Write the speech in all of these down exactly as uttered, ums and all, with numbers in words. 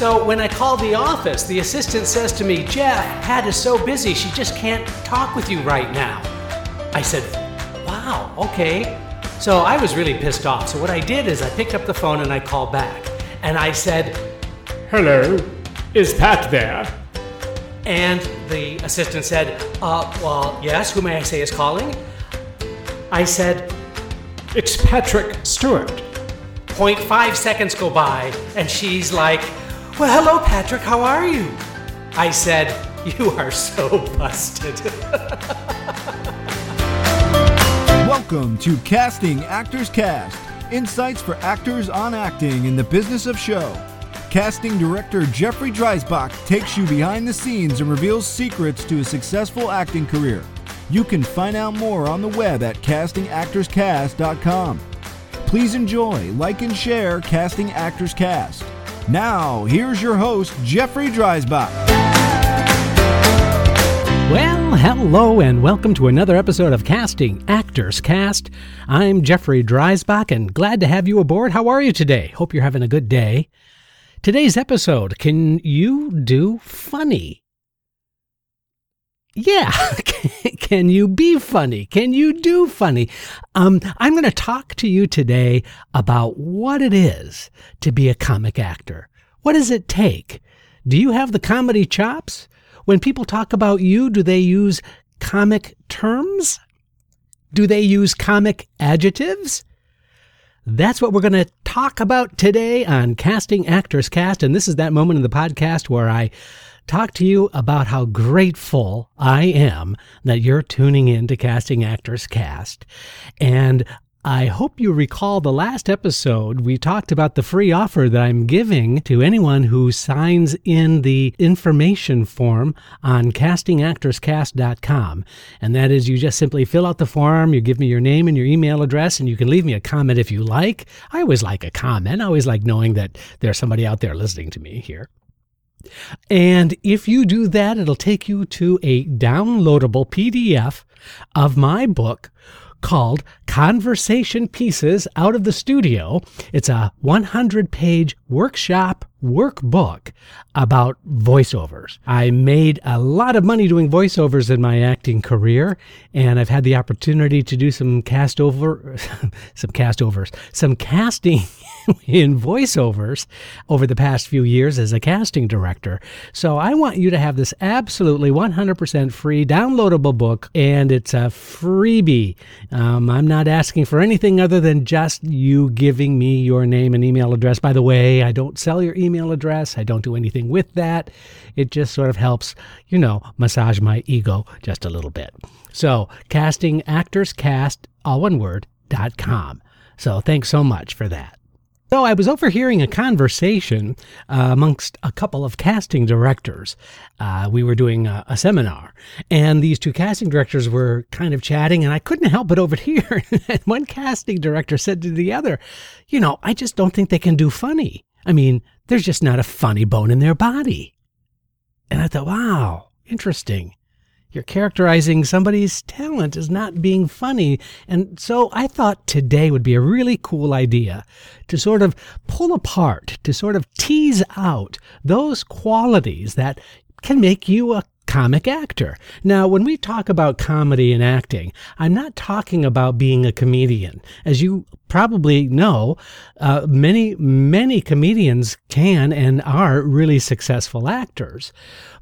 So when I called the office, the assistant says to me, Jeff, Pat is so busy, she just can't talk with you right now. I said, wow, okay. So I was really pissed off. So what I did is I picked up the phone and I called back. And I said, hello, is Pat there? And the assistant said, uh, well, yes, who may I say is calling? I said, it's Patrick Stewart. zero point five seconds go by, and she's like, well, hello, Patrick, how are you? I said, you are so busted. Welcome to Casting Actors Cast, insights for actors on acting in the business of show. Casting director Jeffrey Dreisbach takes you behind the scenes and reveals secrets to a successful acting career. You can find out more on the web at casting actors cast dot com. Please enjoy, like, and share Casting Actors Cast. Now, here's your host, Jeffrey Dreisbach. Well, hello and welcome to another episode of Casting Actors Cast. I'm Jeffrey Dreisbach and glad to have you aboard. How are you today? Hope you're having a good day. Today's episode, can you do funny? Yeah, can you be funny? Can you do funny? Um, I'm going to talk to you today about what it is to be a comic actor. What does it take? Do you have the comedy chops? When people talk about you, do they use comic terms? Do they use comic adjectives? That's what we're going to talk about today on Casting Actors Cast, and this is that moment in the podcast where I talk to you about how grateful I am that you're tuning in to Casting Actors Cast. And I hope you recall the last episode, we talked about the free offer that I'm giving to anyone who signs in the information form on casting actors cast dot com. And that is, you just simply fill out the form, you give me your name and your email address, and you can leave me a comment if you like. I always like a comment. I always like knowing that there's somebody out there listening to me here. And if you do that, it'll take you to a downloadable P D F of my book called Conversation Pieces Out of the Studio. It's a one hundred page workshop workbook about voiceovers. I made a lot of money doing voiceovers in my acting career, and I've had the opportunity to do some cast over, some cast overs, some casting in voiceovers over the past few years as a casting director. So I want you to have this absolutely one hundred percent free downloadable book, and it's a freebie. Um, I'm not asking for anything other than just you giving me your name and email address. By the way, I don't sell your email address. I don't do anything with that. It just sort of helps, you know, massage my ego just a little bit. So casting actors cast, all one word, dot com. So thanks so much for that. So I was overhearing a conversation uh, amongst a couple of casting directors. Uh, we were doing a, a seminar, and these two casting directors were kind of chatting, and I couldn't help but overhear. And one casting director said to the other, you know, I just don't think they can do funny. I mean, there's just not a funny bone in their body. And I thought, wow, interesting. You're characterizing somebody's talent as not being funny. And so I thought today would be a really cool idea to sort of pull apart, to sort of tease out those qualities that can make you a comic actor. Now, when we talk about comedy and acting, I'm not talking about being a comedian. As you probably know, uh, many, many comedians can and are really successful actors.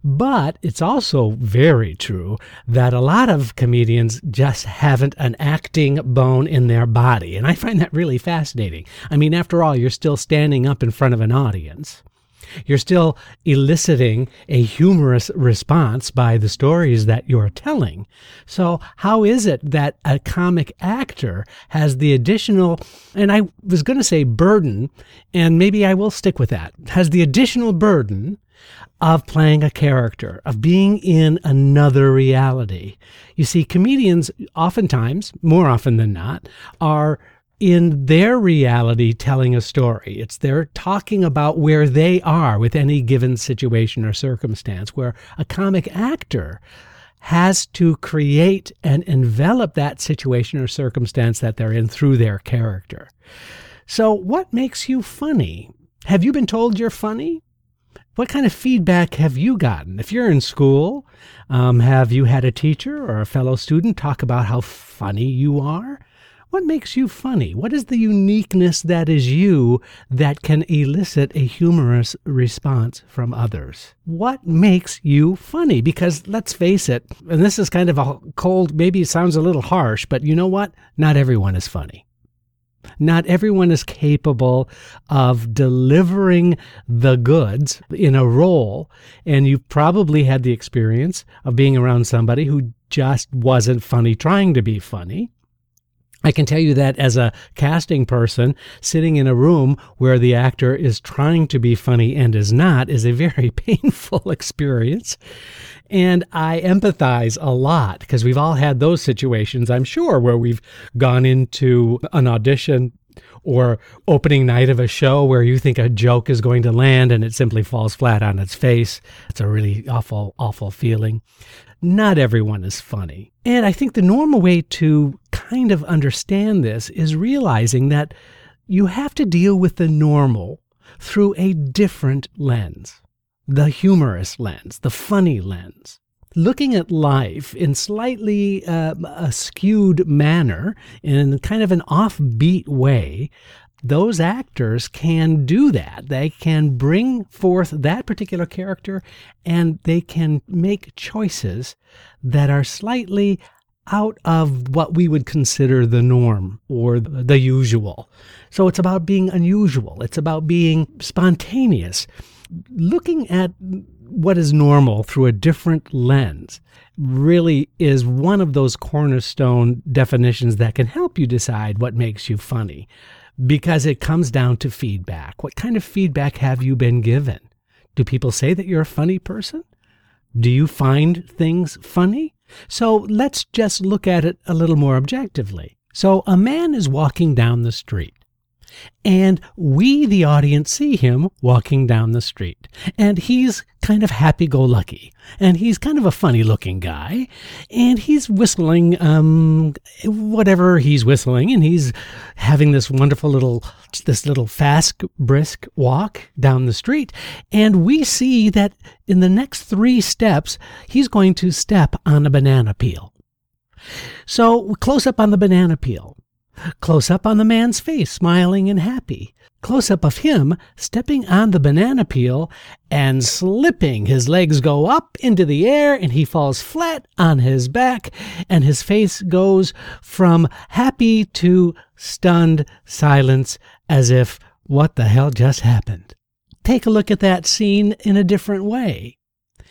But it's also very true that a lot of comedians just haven't an acting bone in their body. And I find that really fascinating. I mean, after all, you're still standing up in front of an audience. You're still eliciting a humorous response by the stories that you're telling. So how is it that a comic actor has the additional, and I was going to say burden, and maybe I will stick with that, has the additional burden of playing a character, of being in another reality? You see, comedians oftentimes, more often than not, are in their reality telling a story. It's they're talking about where they are with any given situation or circumstance, where a comic actor has to create and envelop that situation or circumstance that they're in through their character. So what makes you funny? Have you been told you're funny? What kind of feedback have you gotten? If you're in school, um, have you had a teacher or a fellow student talk about how funny you are? What makes you funny? What is the uniqueness that is you that can elicit a humorous response from others? What makes you funny? Because let's face it, and this is kind of a cold, maybe it sounds a little harsh, but you know what? Not everyone is funny. Not everyone is capable of delivering the goods in a role, and you've probably had the experience of being around somebody who just wasn't funny trying to be funny. I can tell you that as a casting person, sitting in a room where the actor is trying to be funny and is not is a very painful experience. And I empathize a lot because we've all had those situations, I'm sure, where we've gone into an audition or opening night of a show where you think a joke is going to land and it simply falls flat on its face. It's a really awful, awful feeling. Not everyone is funny. And I think the normal way to kind of understand this is realizing that you have to deal with the normal through a different lens, the humorous lens, the funny lens. Looking at life in slightly uh, a skewed manner, in kind of an offbeat way, those actors can do that. They can bring forth that particular character, and they can make choices that are slightly out of what we would consider the norm or the usual. So it's about being unusual. It's about being spontaneous. Looking at what is normal through a different lens really is one of those cornerstone definitions that can help you decide what makes you funny, because it comes down to feedback. What kind of feedback have you been given? Do people say that you're a funny person? Do you find things funny? So let's just look at it a little more objectively. So a man is walking down the street, and we, the audience, see him walking down the street. And he's kind of happy-go-lucky. And he's kind of a funny-looking guy. And he's whistling um, whatever he's whistling. And he's having this wonderful little, this little fast, brisk walk down the street. And we see that in the next three steps, he's going to step on a banana peel. So close up on the banana peel. Close up on the man's face, smiling and happy. Close up of him stepping on the banana peel and slipping. His legs go up into the air and he falls flat on his back, and his face goes from happy to stunned silence, as if, what the hell just happened? Take a look at that scene in a different way.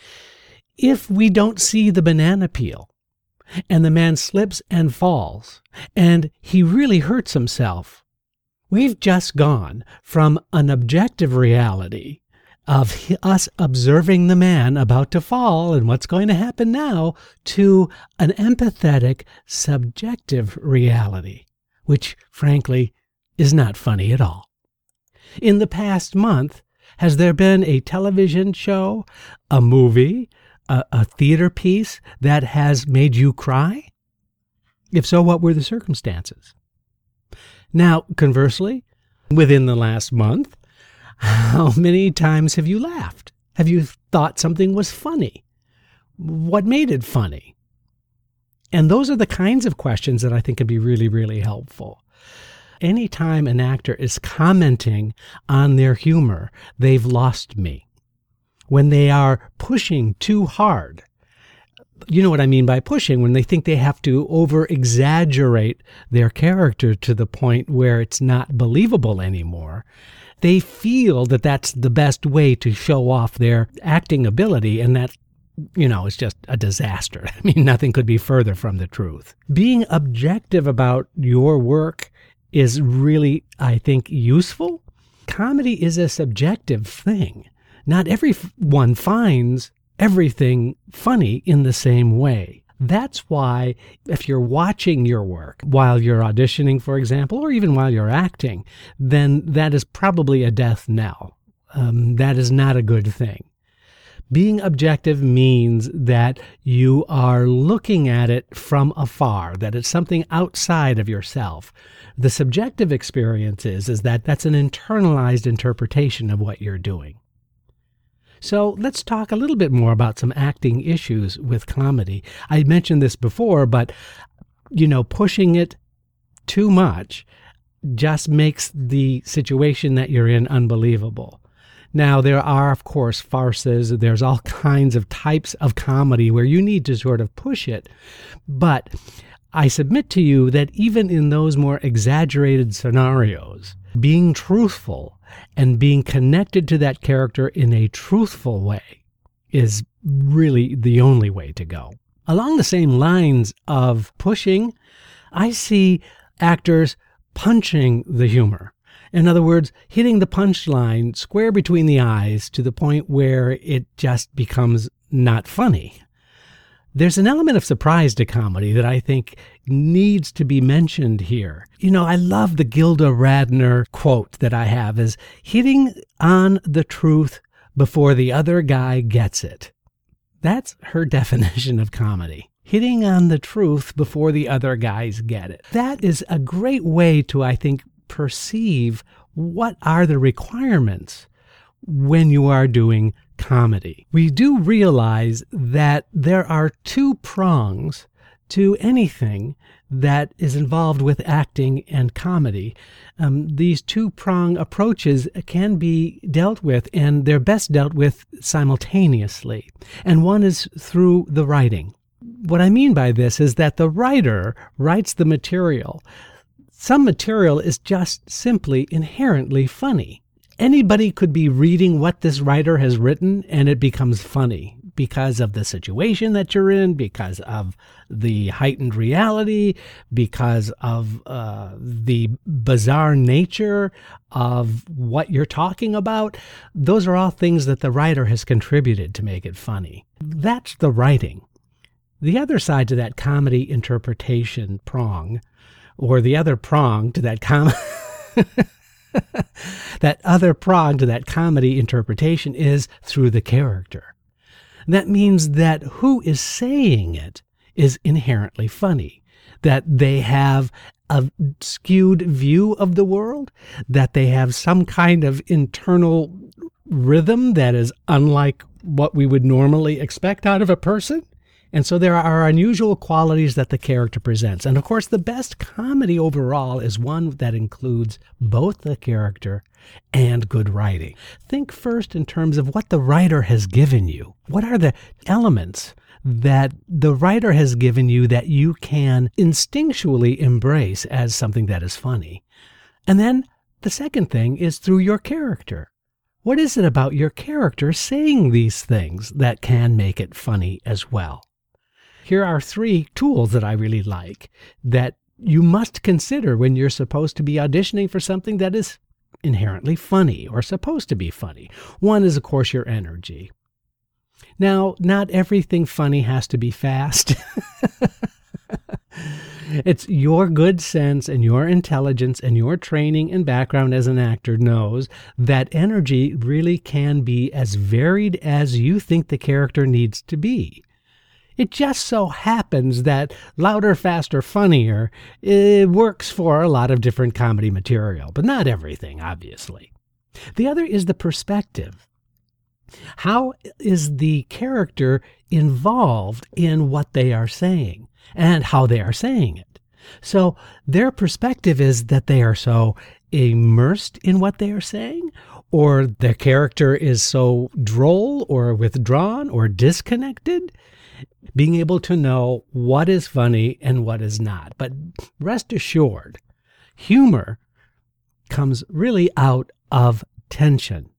If we don't see the banana peel, and the man slips and falls, and he really hurts himself, we've just gone from an objective reality of us observing the man about to fall and what's going to happen now to an empathetic, subjective reality, which, frankly, is not funny at all. In the past month, has there been a television show, a movie, A, a theater piece that has made you cry? If so, what were the circumstances? Now, conversely, within the last month, how many times have you laughed? Have you thought something was funny? What made it funny? And those are the kinds of questions that I think can be really, really helpful. Anytime an actor is commenting on their humor, they've lost me. When they are pushing too hard, you know what I mean by pushing, when they think they have to over-exaggerate their character to the point where it's not believable anymore, they feel that that's the best way to show off their acting ability, and that, you know, is just a disaster. I mean, nothing could be further from the truth. Being objective about your work is really, I think, useful. Comedy is a subjective thing. Not everyone finds everything funny in the same way. That's why if you're watching your work while you're auditioning, for example, or even while you're acting, then that is probably a death knell. Um, that is not a good thing. Being objective means that you are looking at it from afar, that it's something outside of yourself. The subjective experience is, is that that's an internalized interpretation of what you're doing. So let's talk a little bit more about some acting issues with comedy. I mentioned this before, but, you know, pushing it too much just makes the situation that you're in unbelievable. Now, there are, of course, farces. There's all kinds of types of comedy where you need to sort of push it. But I submit to you that even in those more exaggerated scenarios, being truthful and being connected to that character in a truthful way is really the only way to go. Along the same lines of pushing, I see actors punching the humor. In other words, hitting the punchline square between the eyes to the point where it just becomes not funny. There's an element of surprise to comedy that I think needs to be mentioned here. You know, I love the Gilda Radner quote that I have is hitting on the truth before the other guy gets it. That's her definition of comedy. Hitting on the truth before the other guys get it. That is a great way to, I think, perceive what are the requirements when you are doing comedy. We do realize that there are two prongs to anything that is involved with acting and comedy. Um, these two-prong approaches can be dealt with, and they're best dealt with simultaneously. And one is through the writing. What I mean by this is that the writer writes the material. Some material is just simply inherently funny. Anybody could be reading what this writer has written and it becomes funny because of the situation that you're in, because of the heightened reality, because of uh, the bizarre nature of what you're talking about. Those are all things that the writer has contributed to make it funny. That's the writing. The other side to that comedy interpretation prong, or the other prong to that com that other prong to that comedy interpretation is through the character. That means that who is saying it is inherently funny, that they have a skewed view of the world, that they have some kind of internal rhythm that is unlike what we would normally expect out of a person. And so there are unusual qualities that the character presents. And of course, the best comedy overall is one that includes both the character and good writing. Think first in terms of what the writer has given you. What are the elements that the writer has given you that you can instinctually embrace as something that is funny? And then the second thing is through your character. What is it about your character saying these things that can make it funny as well? Here are three tools that I really like that you must consider when you're supposed to be auditioning for something that is inherently funny or supposed to be funny. One is, of course, your energy. Now, not everything funny has to be fast. It's your good sense and your intelligence and your training and background as an actor knows that energy really can be as varied as you think the character needs to be. It just so happens that louder, faster, funnier, it works for a lot of different comedy material, but not everything, obviously. The other is the perspective. How is the character involved in what they are saying and how they are saying it? So their perspective is that they are so immersed in what they are saying, or their character is so droll or withdrawn or disconnected. Being able to know what is funny and what is not. But rest assured, humor comes really out of tension.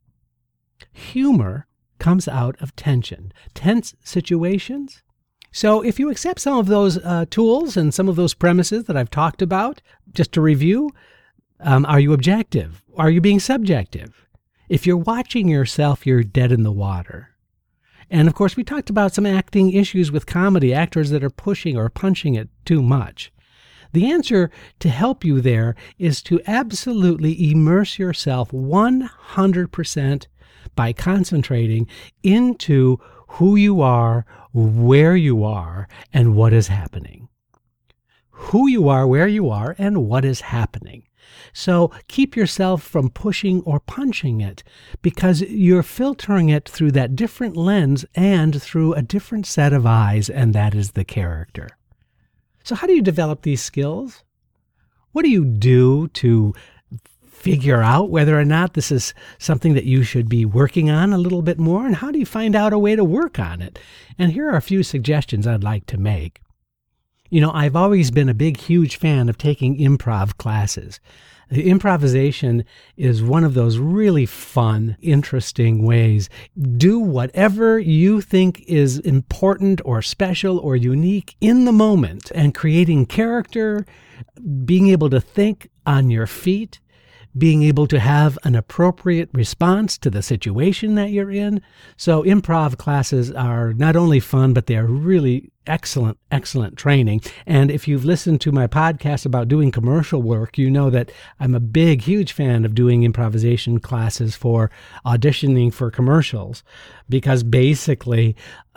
Humor comes out of tension, tense situations. So if you accept some of those uh, tools and some of those premises that I've talked about, just to review, um, are you objective? Are you being subjective? If you're watching yourself, you're dead in the water. And of course, we talked about some acting issues with comedy, actors that are pushing or punching it too much. The answer to help you there is to absolutely immerse yourself one hundred percent by concentrating into who you are, where you are, and what is happening. Who you are, where you are, and what is happening. So keep yourself from pushing or punching it, because you're filtering it through that different lens and through a different set of eyes, and that is the character. So how do you develop these skills? What do you do to figure out whether or not this is something that you should be working on a little bit more? And how do you find out a way to work on it? And here are a few suggestions I'd like to make. You know, I've always been a big, huge fan of taking improv classes. The improvisation is one of those really fun, interesting ways. Do whatever you think is important or special or unique in the moment, and creating character, being able to think on your feet, being able to have an appropriate response to the situation that you're in. So improv classes are not only fun, but they're really excellent, excellent training. And if you've listened to my podcast about doing commercial work, you know that I'm a big, huge fan of doing improvisation classes for auditioning for commercials, because basically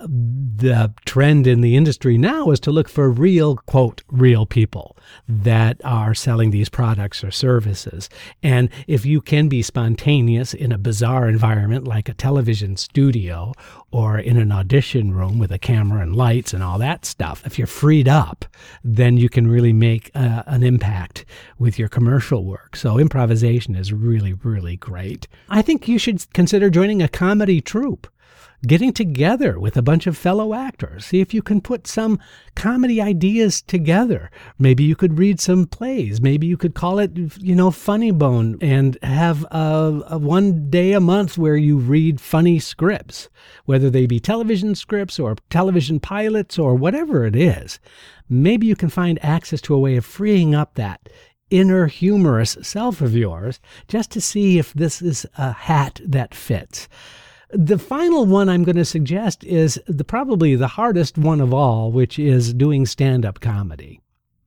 the trend in the industry now is to look for real, quote, real people that are selling these products or services. And if you can be spontaneous in a bizarre environment like a television studio or in an audition room with a camera and lights and all that stuff, if you're freed up, then you can really make uh, an impact with your commercial work. So improvisation is really, really great. I think you should consider joining a comedy troupe. Getting together with a bunch of fellow actors. See if you can put some comedy ideas together. Maybe you could read some plays. Maybe you could call it, you know, Funny Bone, and have a, a one day a month where you read funny scripts, whether they be television scripts or television pilots or whatever it is. Maybe you can find access to a way of freeing up that inner humorous self of yours just to see if this is a hat that fits. The final one I'm going to suggest is the probably the hardest one of all, which is doing stand-up comedy.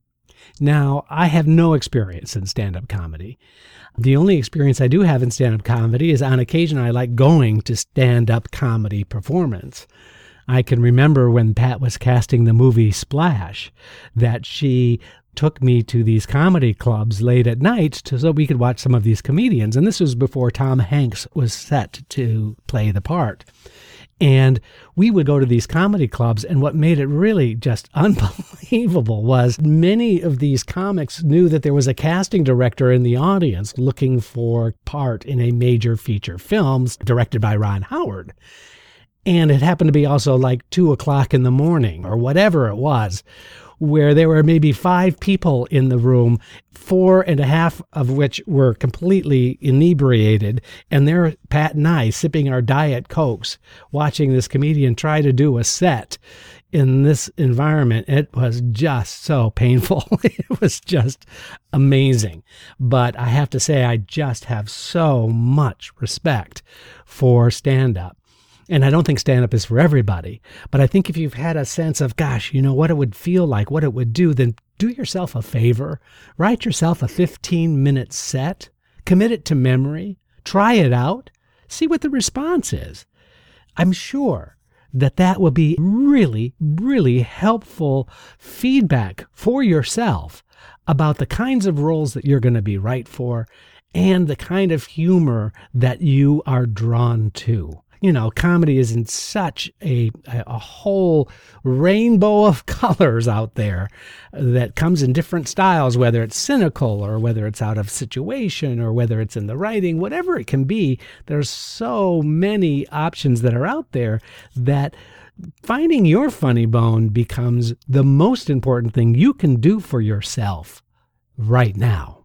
Now, I have no experience in stand-up comedy. The only experience I do have in stand-up comedy is on occasion I like going to stand-up comedy performance. I can remember when Pat was casting the movie Splash, that she took me to these comedy clubs late at night to, so we could watch some of these comedians. And this was before Tom Hanks was set to play the part. And we would go to these comedy clubs, and what made it really just unbelievable was many of these comics knew that there was a casting director in the audience looking for part in a major feature film directed by Ron Howard. And it happened to be also like two o'clock in the morning or whatever it was, where there were maybe five people in the room, four and a half of which were completely inebriated, and there Pat and I sipping our Diet Cokes, watching this comedian try to do a set in this environment. It was just so painful. It was just amazing. But I have to say, I just have so much respect for stand-up. And I don't think stand-up is for everybody, but I think if you've had a sense of, gosh, you know, what it would feel like, what it would do, then do yourself a favor. Write yourself a fifteen-minute set, commit it to memory, try it out, see what the response is. I'm sure that that will be really, really helpful feedback for yourself about the kinds of roles that you're going to be right for and the kind of humor that you are drawn to. You know, comedy is in such a, a whole rainbow of colors out there that comes in different styles, whether it's cynical or whether it's out of situation or whether it's in the writing, whatever it can be. There's so many options that are out there that finding your funny bone becomes the most important thing you can do for yourself right now.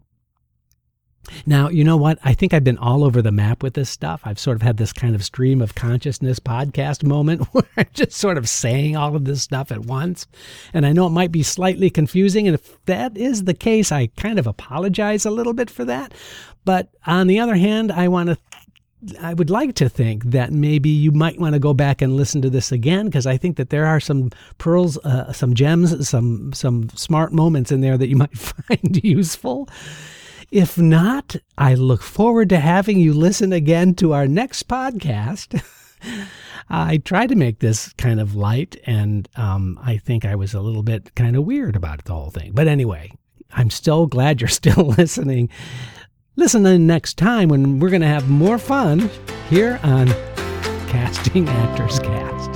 Now, you know what? I think I've been all over the map with this stuff. I've sort of had this kind of stream of consciousness podcast moment where I'm just sort of saying all of this stuff at once. And I know it might be slightly confusing. And if that is the case, I kind of apologize a little bit for that. But on the other hand, I want to I would like to think that maybe you might want to go back and listen to this again, because I think that there are some pearls, uh, some gems, some some smart moments in there that you might find useful. If not, I look forward to having you listen again to our next podcast. I tried to make this kind of light, and um, I think I was a little bit kind of weird about the whole thing. But anyway, I'm so glad you're still listening. Listen in next time when we're going to have more fun here on Casting Actors Cast.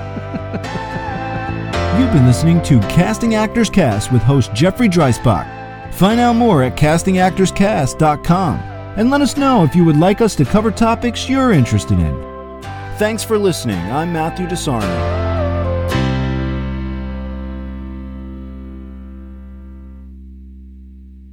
You've been listening to Casting Actors Cast with host Jeffrey Dreisbach. Find out more at casting actors cast dot com and let us know if you would like us to cover topics you're interested in. Thanks for listening. I'm Matthew DeSarno.